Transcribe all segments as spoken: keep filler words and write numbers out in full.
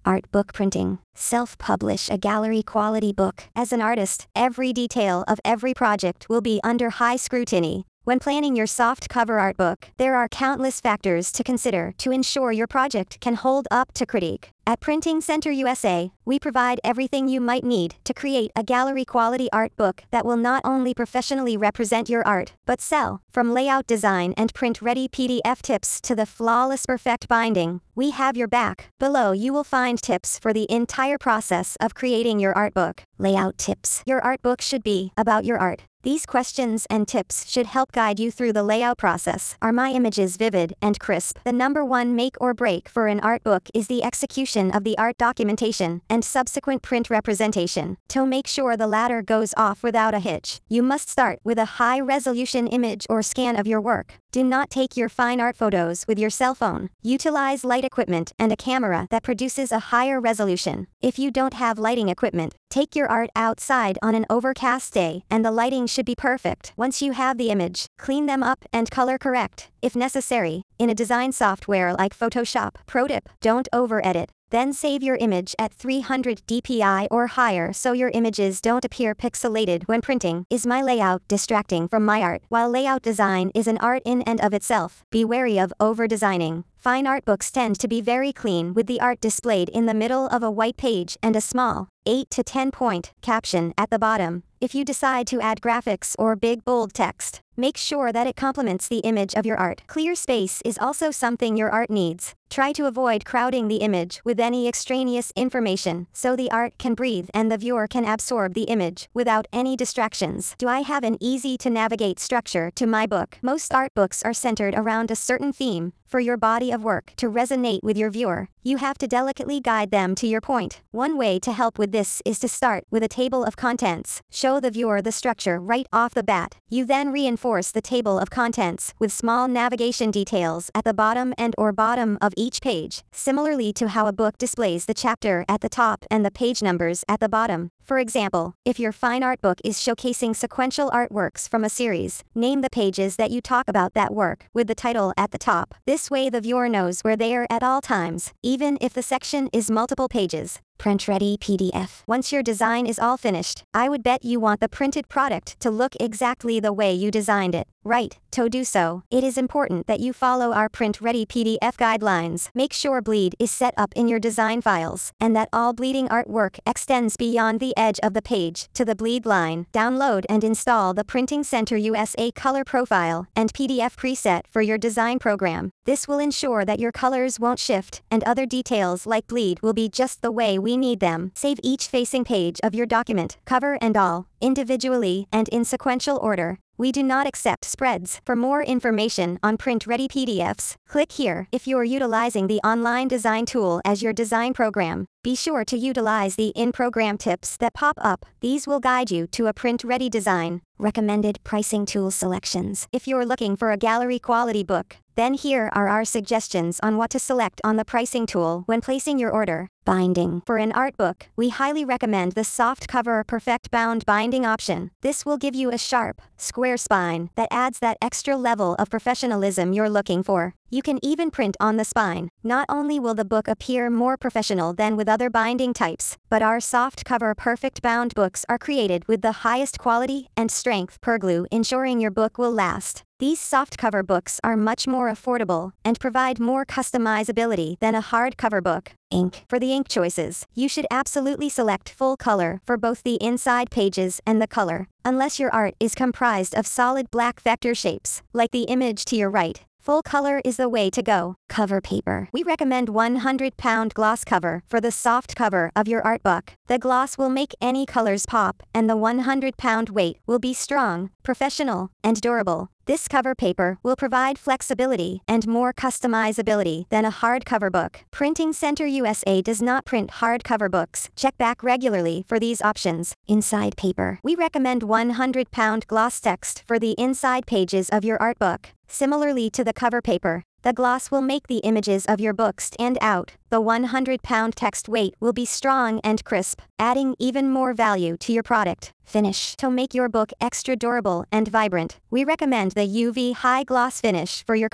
Art book printing. Self-publish a gallery-quality book. As an artist, every detail of every project will be under high scrutiny. When planning your soft cover art book, there are countless factors to consider to ensure your project can hold up to critique. At Printing Center U S A, we provide everything you might need to create a gallery-quality art book that will not only professionally represent your art, but sell. From layout design and print-ready P D F tips to the flawless perfect binding, we have your back. Below you will find tips for the entire process of creating your art book. Layout tips. Your art book should be about your art. These questions and tips should help guide you through the layout process. Are my images vivid and crisp? The number one make or break for an art book is the execution of the art documentation and subsequent print representation. To make sure the latter goes off without a hitch, you must start with a high-resolution image or scan of your work. Do not take your fine art photos with your cell phone. Utilize light equipment and a camera that produces a higher resolution. If you don't have lighting equipment, take your art outside on an overcast day and the lighting should be perfect. Once you have the image, clean them up and color correct, if necessary, in a design software like Photoshop. Pro tip: don't over-edit. Then save your image at three hundred D P I or higher so your images don't appear pixelated when printing. Is my layout distracting from my art? While layout design is an art in and of itself, be wary of over-designing. Fine art books tend to be very clean with the art displayed in the middle of a white page and a small, eight to ten point caption at the bottom. If you decide to add graphics or big bold text, make sure that it complements the image of your art. Clear space is also something your art needs. Try to avoid crowding the image with any extraneous information so the art can breathe and the viewer can absorb the image without any distractions. Do I have an easy-to-navigate structure to my book? Most art books are centered around a certain theme. For your body of work to resonate with your viewer, you have to delicately guide them to your point. One way to help with this is to start with a table of contents. Show the viewer the structure right off the bat. You then reinforce the table of contents with small navigation details at the bottom and or bottom of each page, similarly to how a book displays the chapter at the top and the page numbers at the bottom. For example, if your fine art book is showcasing sequential artworks from a series, name the pages that you talk about that work with the title at the top. This way the viewer knows where they are at all times, even if the section is multiple pages. Print-ready P D F. Once your design is all finished, I would bet you want the printed product to look exactly the way you designed it. Right, to do so, it is important that you follow our print-ready P D F guidelines. Make sure bleed is set up in your design files, and that all bleeding artwork extends beyond the edge of the page to the bleed line. Download and install the Printing Center U S A color profile and P D F preset for your design program. This will ensure that your colors won't shift, and other details like bleed will be just the way we need them. Save each facing page of your document, cover and all, individually and in sequential order. We do not accept spreads. For more information on print-ready P D Fs, click here. If you're utilizing the online design tool as your design program, be sure to utilize the in-program tips that pop up. These will guide you to a print-ready design. Recommended pricing tool selections. If you're looking for a gallery-quality book, then here are our suggestions on what to select on the pricing tool when placing your order. Binding. For an art book, we highly recommend the soft cover perfect bound binding option. This will give you a sharp, square spine that adds that extra level of professionalism you're looking for. You can even print on the spine. Not only will the book appear more professional than with other binding types, but our soft cover perfect bound books are created with the highest quality and strength per glue, ensuring your book will last. These softcover books are much more affordable and provide more customizability than a hardcover book. Ink. For the ink choices, you should absolutely select full color for both the inside pages and the color. Unless your art is comprised of solid black vector shapes, like the image to your right, full color is the way to go. Cover paper. We recommend one hundred pound gloss cover for the soft cover of your art book. The gloss will make any colors pop, and the one hundred pound weight will be strong, professional, and durable. This cover paper will provide flexibility and more customizability than a hardcover book. Printing Center U S A does not print hardcover books. Check back regularly for these options. Inside paper. We recommend one hundred pound gloss text for the inside pages of your art book. Similarly to the cover paper, the gloss will make the images of your book stand out. The one hundred pound text weight will be strong and crisp, adding even more value to your product. Finish. To make your book extra durable and vibrant, we recommend the U V High Gloss Finish for your cover.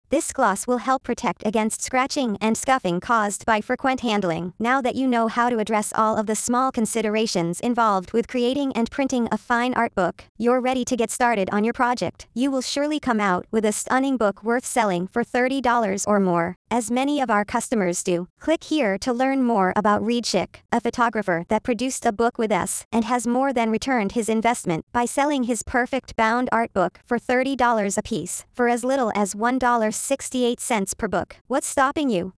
This gloss will help protect against scratching and scuffing caused by frequent handling. Now that you know how to address all of the small considerations involved with creating and printing a fine art book, you're ready to get started on your project. You will surely come out with a stunning book worth selling for thirty dollars or more, as many of our customers do. Click here to learn more about Reid Schick, a photographer that produced a book with us and has more than returned his investment by selling his perfect bound art book for thirty dollars a piece, for as little as one dollar and sixty-eight cents per book. What's stopping you?